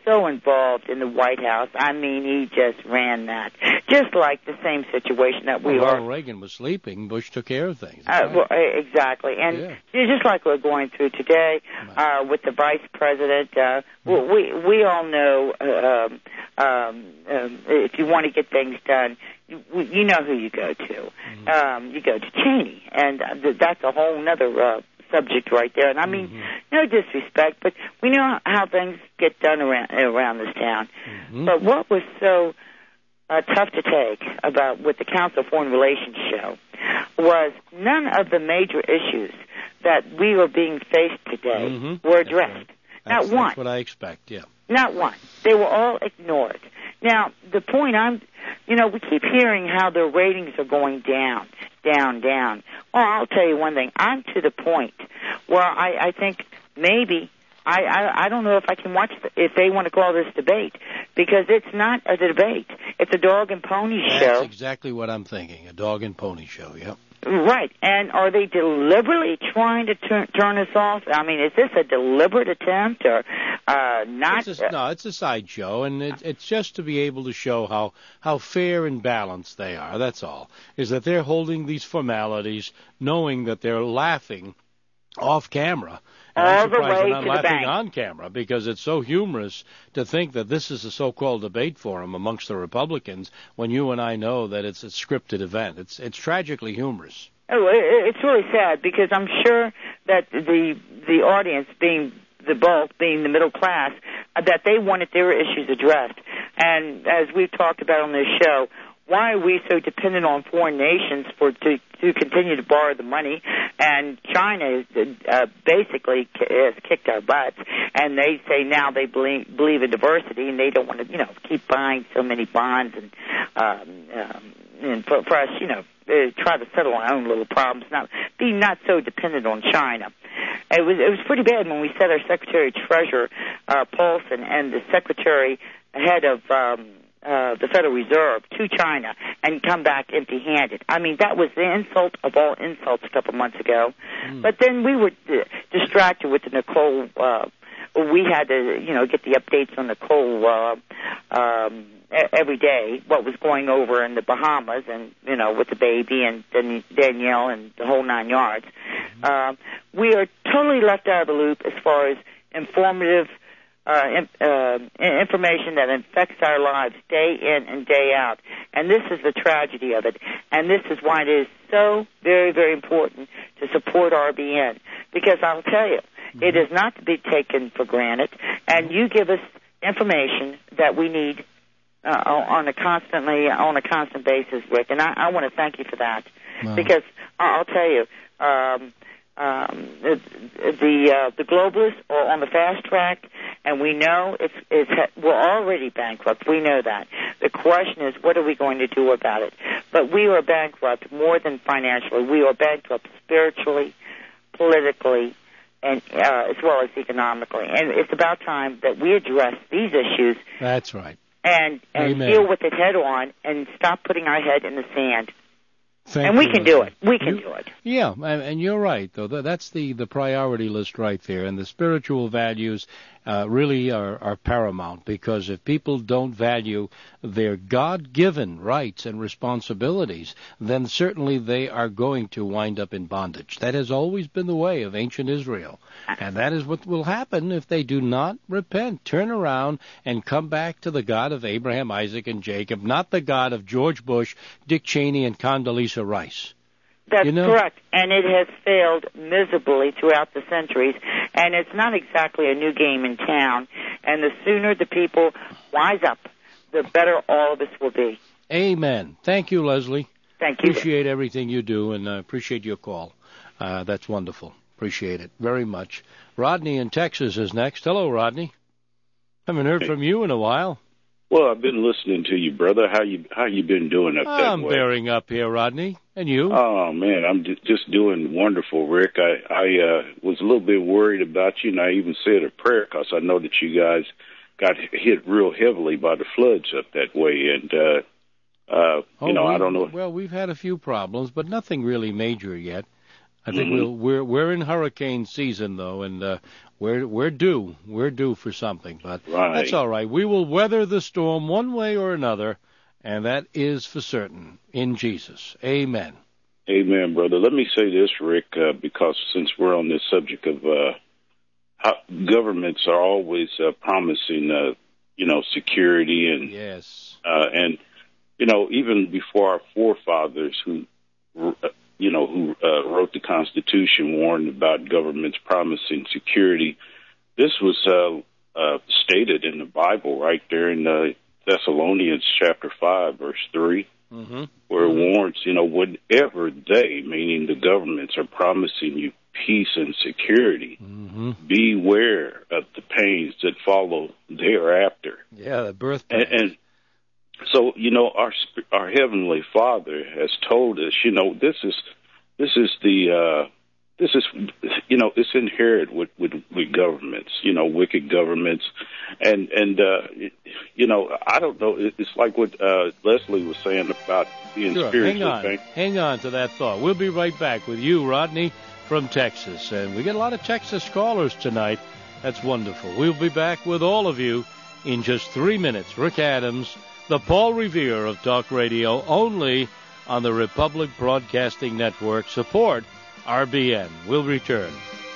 so involved in the White House. I mean, he just ran that. Just like the same situation that we well, are. Ronald Reagan was sleeping. Bush took care of things. Uh, well, exactly. And yeah. just like we're going through today uh, with the vice president, uh, mm-hmm. we we all know uh, um, um, if you want to get things done, you, you know who you go to. Mm-hmm. Um, you go to Cheney. And that's a whole other uh, subject right there. And I mean, mm-hmm. no disrespect, but we know how things get done around, around this town. Mm-hmm. But what was so uh, tough to take about what the Council of Foreign Relations show was none of the major issues that we were being faced today mm-hmm. were addressed. Right. Not that's, one. That's what I expect, yeah. Not one. They were all ignored. Now, the point I'm, you know, we keep hearing how their ratings are going down, down, down. Well, I'll tell you one thing. I'm to the point where I, I think maybe, I, I, I don't know if I can watch, the, if they want to call this debate, because it's not a debate. It's a dog and pony That's show. That's exactly what I'm thinking, a dog and pony show, yep. Right. And are they deliberately trying to turn, turn us off? I mean, is this a deliberate attempt or uh, not? It's a, no, it's a sideshow, and it, it's just to be able to show how, how fair and balanced they are. That's all. Is that they're holding these formalities knowing that they're laughing off camera. And All I'm the surprised way they're not to the laughing bank. on camera because it's so humorous to think that this is a so-called debate forum amongst the Republicans when you and I know that it's a scripted event. It's it's tragically humorous. Oh, it's really sad because I'm sure that the the audience, being the bulk, being the middle class, that they wanted their issues addressed. And as we've talked about on this show, why are we so dependent on foreign nations for to, to continue to borrow the money? And China uh, basically has kicked our butts, and they say now they believe, believe in diversity, and they don't want to, you know, keep buying so many bonds and um, um, and for, for us, you know, uh, try to settle our own little problems, not be not so dependent on China. It was it was pretty bad when we sent our Secretary Treasurer uh, Paulson and the Secretary head of um, Uh, the Federal Reserve to China and come back empty-handed. I mean, that was the insult of all insults a couple months ago. Mm. But then we were uh, distracted with the Nicole. Uh, we had to, you know, get the updates on Nicole uh, um, every day, what was going over in the Bahamas and, you know, with the baby and Danielle and the whole nine yards. Mm-hmm. Uh, we are totally left out of the loop as far as informative Uh, in, uh, information that infects our lives day in and day out. And this is the tragedy of it. And this is why it is so very, very important to support R B N. Because I'll tell you, mm-hmm. it is not to be taken for granted. And you give us information that we need uh, on a constantly, on a constant basis, Rick. And I, I want to thank you for that. Wow. Because I'll tell you, um, Um, the the, uh, the globalists are on the fast track, and we know it's, it's we're already bankrupt. We know that. The question is, what are we going to do about it? But we are bankrupt more than financially. We are bankrupt spiritually, politically, and uh, as well as economically. And it's about time that we address these issues. That's right. And and Amen. deal with it head on, and stop putting our head in the sand. Thank and we you, can Leslie. do it. We can you, do it. Yeah, and, and you're right, though. That's the, the priority list right there. And the spiritual values uh, really are, are paramount, because if people don't value their God-given rights and responsibilities, then certainly they are going to wind up in bondage. That has always been the way of ancient Israel. And that is what will happen if they do not repent, turn around, and come back to the God of Abraham, Isaac, and Jacob, not the God of George Bush, Dick Cheney, and Condoleezza Rice. That's you know? correct. And it has failed miserably throughout the centuries. And it's not exactly a new game in town. And the sooner the people wise up, the better all of us will be. Amen. Thank you, Leslie. Thank you. Appreciate everything you do, and uh, appreciate your call. Uh, that's wonderful. Appreciate it very much. Rodney in Texas is next. Hello, Rodney. Haven't heard from you in a while. Well, I've been listening to you, brother. How you how you been doing up that I'm way? bearing up here, Rodney. And you? Oh man, I'm just doing wonderful, Rick. I I uh, was a little bit worried about you, and I even said a prayer because I know that you guys got hit real heavily by the floods up that way, and uh, uh, oh, you know we, I don't know. Well, we've had a few problems, but nothing really major yet. I think mm-hmm. we'll, we're we're in hurricane season though, and uh, we're we're due. We're due for something, but Right. that's all right. We will weather the storm one way or another, and that is for certain in Jesus. Amen. Amen, brother. Let me say this, Rick, uh, because since we're on this subject of uh, how governments are always uh, promising, uh, you know, security and yes, uh, and you know, even before our forefathers who, uh, you know, who uh, wrote the Constitution warned about governments promising security. This was uh, uh, stated in the Bible right there in uh, Thessalonians chapter five, verse three. Mm-hmm. Where it warns, you know, whatever they, meaning the governments, are promising you peace and security, mm-hmm. beware of the pains that follow thereafter. Yeah, the birth and, and so, you know, our our Heavenly Father has told us, you know, this is this is the uh, this is, you know, it's inherent with, with, with governments, you know, wicked governments. And, and uh, you know, I don't know. It's like what uh, Leslie was saying about being sure. spiritually Hang on. thankful. Hang on to that thought. We'll be right back with you, Rodney, from Texas. And we get a lot of Texas callers tonight. That's wonderful. We'll be back with all of you in just three minutes. Rick Adams, the Paul Revere of Talk Radio, only on the Republic Broadcasting Network. Support R B N. We'll return.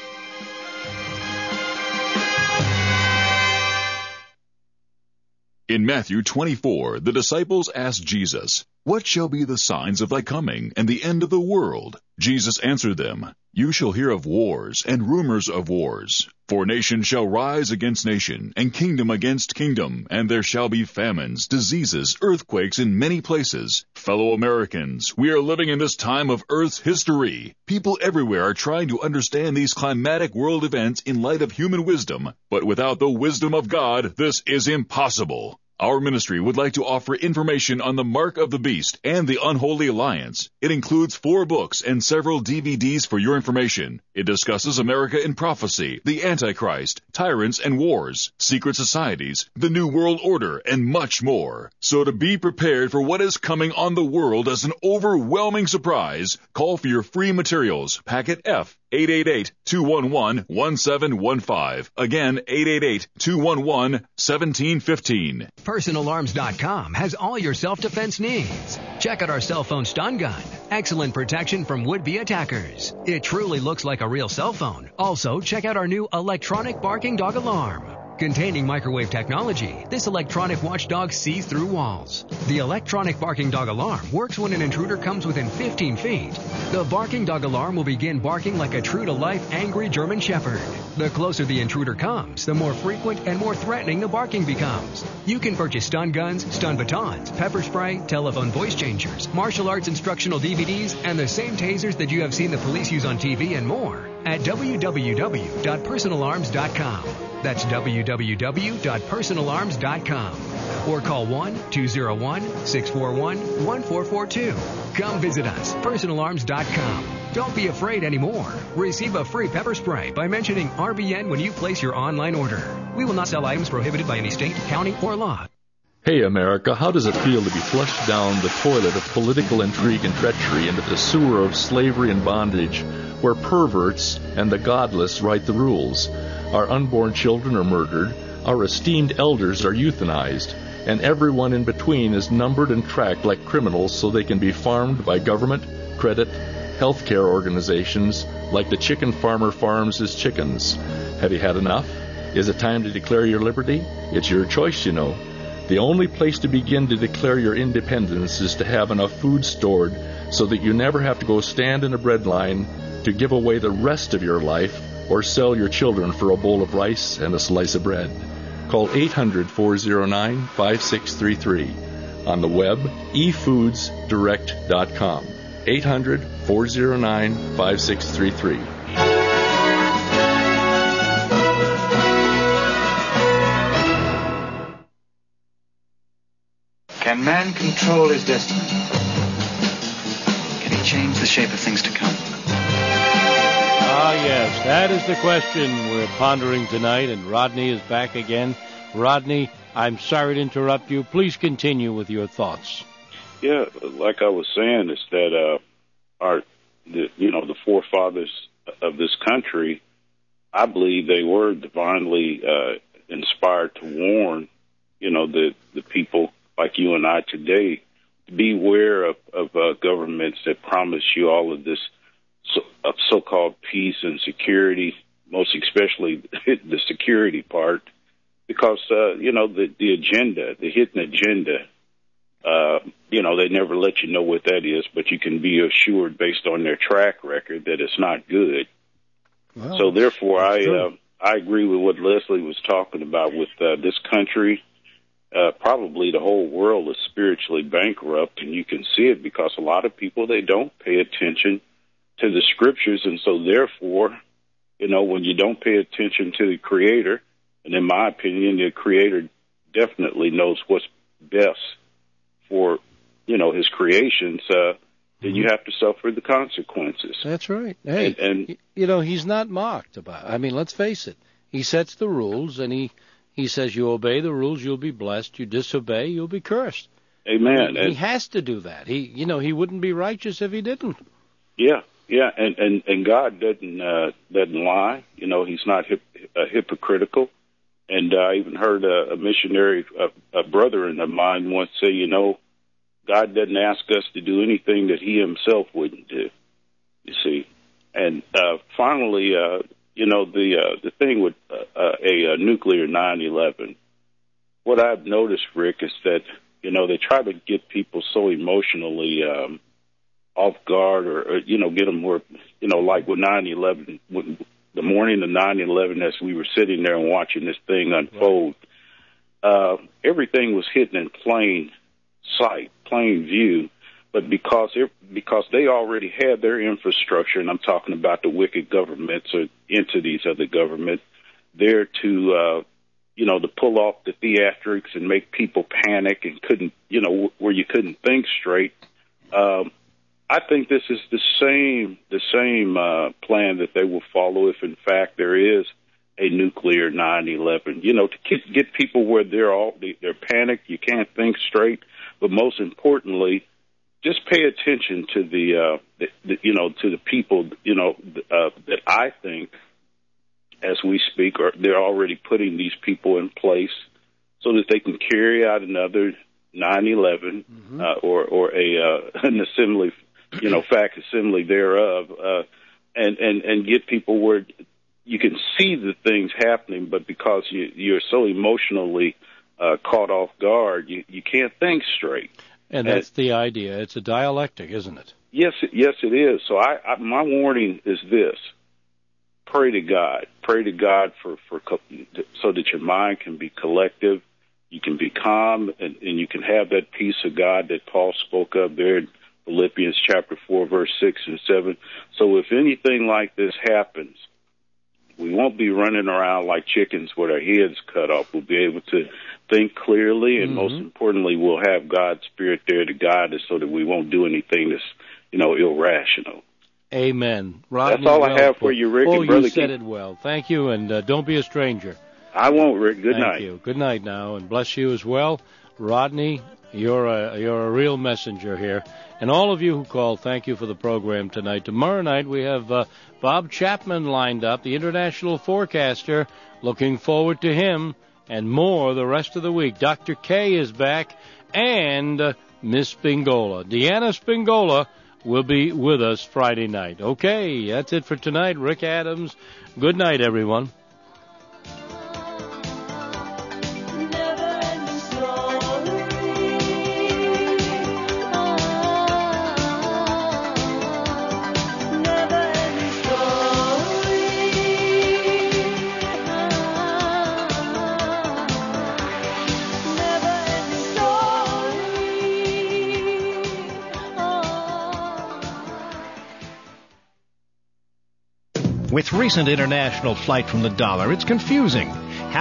In Matthew twenty-four, the disciples asked Jesus, "What shall be the signs of thy coming and the end of the world?" Jesus answered them, "You shall hear of wars and rumors of wars. For nation shall rise against nation, and kingdom against kingdom, and there shall be famines, diseases, earthquakes in many places." Fellow Americans, we are living in this time of Earth's history. People everywhere are trying to understand these climatic world events in light of human wisdom, but without the wisdom of God, this is impossible. Our ministry would like to offer information on the Mark of the Beast and the Unholy Alliance. It includes four books and several D V Ds for your information. It discusses America in prophecy, the Antichrist, tyrants and wars, secret societies, the New World Order, and much more. So to be prepared for what is coming on the world as an overwhelming surprise, call for your free materials, packet F, eight eight eight, two one one, one seven one five. Again, eight eight eight, two one one, one seven one five. Personal Arms dot com has all your self-defense needs. Check out our cell phone stun gun. Excellent protection from would-be attackers. It truly looks like a real cell phone. Also, check out our new electronic barking dog alarm. Containing microwave technology, this electronic watchdog sees through walls. The electronic barking dog alarm works when an intruder comes within fifteen feet. The barking dog alarm will begin barking like a true-to-life angry German shepherd. The closer the intruder comes, the more frequent and more threatening the barking becomes. You can purchase stun guns, stun batons, pepper spray, telephone voice changers, martial arts instructional D V Ds, and the same tasers that you have seen the police use on T V and more at w w w dot personal arms dot com. That's w w w dot personal arms dot com. Or call one two zero one, six four one, one four four two. Come visit us, personal arms dot com. Don't be afraid anymore. Receive a free pepper spray by mentioning R B N when you place your online order. We will not sell items prohibited by any state, county, or law. Hey, America, how does it feel to be flushed down the toilet of political intrigue and treachery into the sewer of slavery and bondage, where perverts and the godless write the rules? Our unborn children are murdered, our esteemed elders are euthanized, and everyone in between is numbered and tracked like criminals so they can be farmed by government, credit, healthcare organizations like the chicken farmer farms his chickens. Have you had enough? Is it time to declare your liberty? It's your choice, you know. The only place to begin to declare your independence is to have enough food stored so that you never have to go stand in a bread line to give away the rest of your life or sell your children for a bowl of rice and a slice of bread. Call eight hundred, four oh nine, five six three three. On the web, e foods direct dot com. eight hundred, four oh nine, five six three three. Can man control his destiny? Can he change the shape of things to come? Ah, yes, that is the question we're pondering tonight, and Rodney is back again. Rodney, I'm sorry to interrupt you. Please continue with your thoughts. Yeah, like I was saying, is that uh, our, the, you know, the forefathers of this country I believe they were divinely uh, inspired to warn, you know, the, the people like you and I today, to beware of, of uh, governments that promise you all of this so, uh, so-called peace and security, most especially the security part, because, uh, you know, the, the agenda, the hidden agenda, uh, you know, they never let you know what that is, but you can be assured based on their track record that it's not good. Well, so therefore, I uh, I agree with what Leslie was talking about with uh, this country. Uh, probably the whole world is spiritually bankrupt, and you can see it because a lot of people, they don't pay attention to the scriptures, and so therefore, you know, when you don't pay attention to the Creator, and in my opinion, the Creator definitely knows what's best for, you know, His creations, uh, then you have to suffer the consequences. That's right. Hey, and, and you know, He's not mocked about it. I mean, let's face it. He sets the rules, and He He says you obey the rules, you'll be blessed. You disobey, you'll be cursed. Amen. He, he has to do that. He, you know, He wouldn't be righteous if He didn't. Yeah, yeah, and and, and God doesn't uh, doesn't lie. You know, He's not hip, uh, hypocritical. And uh, I even heard a, a missionary, a, a brother of mine once say, you know, God doesn't ask us to do anything that He Himself wouldn't do. You see, and uh, finally. Uh, You know, the uh, the thing with uh, a, a nuclear nine eleven, what I've noticed, Rick, is that, you know, they try to get people so emotionally um, off guard or, or, you know, get them more, you know, like with nine eleven, the morning of nine eleven, as we were sitting there and watching this thing unfold, uh, everything was hidden in plain sight, plain view. But because it, because they already had their infrastructure, and I'm talking about the wicked governments or entities of the government, there to, uh, you know, to pull off the theatrics and make people panic and couldn't, you know, where you couldn't think straight. Um, I think this is the same, the same uh, plan that they will follow if, in fact, there is a nuclear nine eleven. You know, to get, get people where they're all they're panicked, you can't think straight, but most importantly, just pay attention to the, uh, the, the, you know, to the people, you know, uh, that I think, as we speak, are they're already putting these people in place so that they can carry out another nine eleven mm-hmm. uh, or or a uh, an assembly, you know, facsimile thereof, uh, and and and get people where you can see the things happening, but because you, you're so emotionally uh, caught off guard, you you can't think straight. And that's and, the idea. It's a dialectic, isn't it? Yes, yes, it is. So I, I, my warning is this: pray to God. Pray to God for, for so that your mind can be collective, you can be calm, and, and you can have that peace of God that Paul spoke of there in Philippians chapter four, verse six and seven. So if anything like this happens, we won't be running around like chickens with our heads cut off. We'll be able to think clearly, and mm-hmm. most importantly, we'll have God's Spirit there to guide us so that we won't do anything that's, you know, irrational. Amen. Rodney, that's all well I have for you, Rick. Oh, and Brother you said King. it well. Thank you, and uh, don't be a stranger. I won't, Rick. Good Thank night. Thank you. Good night now, and bless you as well. Rodney, you're a, you're a real messenger here. And all of you who called, thank you for the program tonight. Tomorrow night we have uh, Bob Chapman lined up, the international forecaster. Looking forward to him and more the rest of the week. Doctor K is back, and uh, Miss Spingola. Deanna Spingola will be with us Friday night. Okay, that's it for tonight. Rick Adams, good night, everyone. With recent international flight from the dollar, it's confusing.